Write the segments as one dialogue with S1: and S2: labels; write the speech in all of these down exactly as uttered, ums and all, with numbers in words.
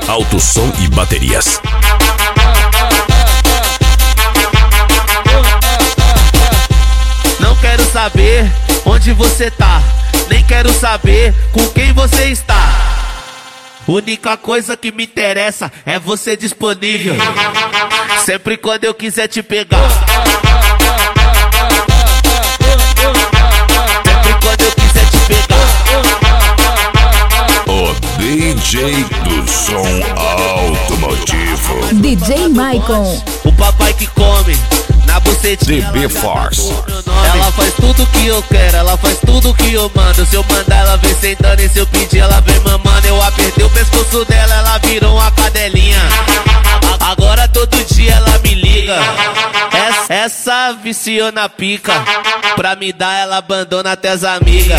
S1: Alto som e baterias.
S2: Não quero saber onde você tá, nem quero saber com quem você está. Única coisa que me interessa é você disponível, sempre quando eu quiser te pegar. Sempre quando eu quiser te pegar.
S1: O D J do som automotivo,
S3: D J Maicon.
S2: O papai que come na bucetinha.
S1: D B Force.
S2: Ela faz tudo que eu quero, ela faz tudo que eu mando. Se eu mandar, ela vem sentando, e se eu pedir, ela vem mamando. Eu apertei o pescoço dela, ela virou uma cadelinha. Agora todo dia ela me liga. Essa, essa viciou na pica. Pra me dar, ela abandona até as amigas.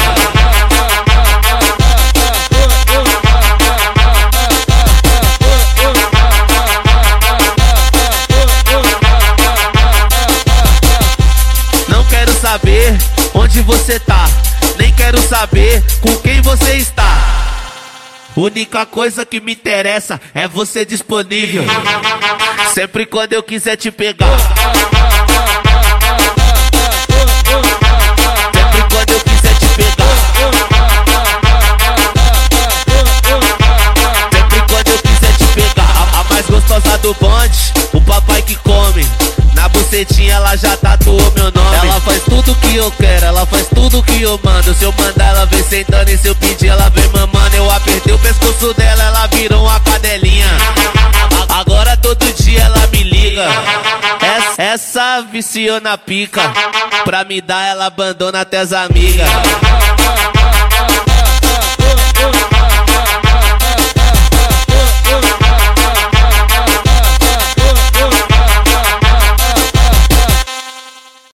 S2: Não quero saber onde você tá, nem quero saber com quem você está. Única coisa que me interessa é você disponível, sempre quando eu quiser te pegar. Sempre quando eu quiser te pegar. Sempre quando eu quiser te pegar. A, a mais gostosa do bonde, o papai que come. Na bucetinha ela já tatuou meu nome. Ela faz tudo que eu quero, ela faz tudo que eu mando. Se eu mandar, ela vem sentando, e se eu pedir, ela vem mamando. Eu apertei o pescoço dela, ela virou uma cadelinha. Agora todo dia ela me liga. Essa, essa viciou na pica. Pra me dar, ela abandona até as amigas.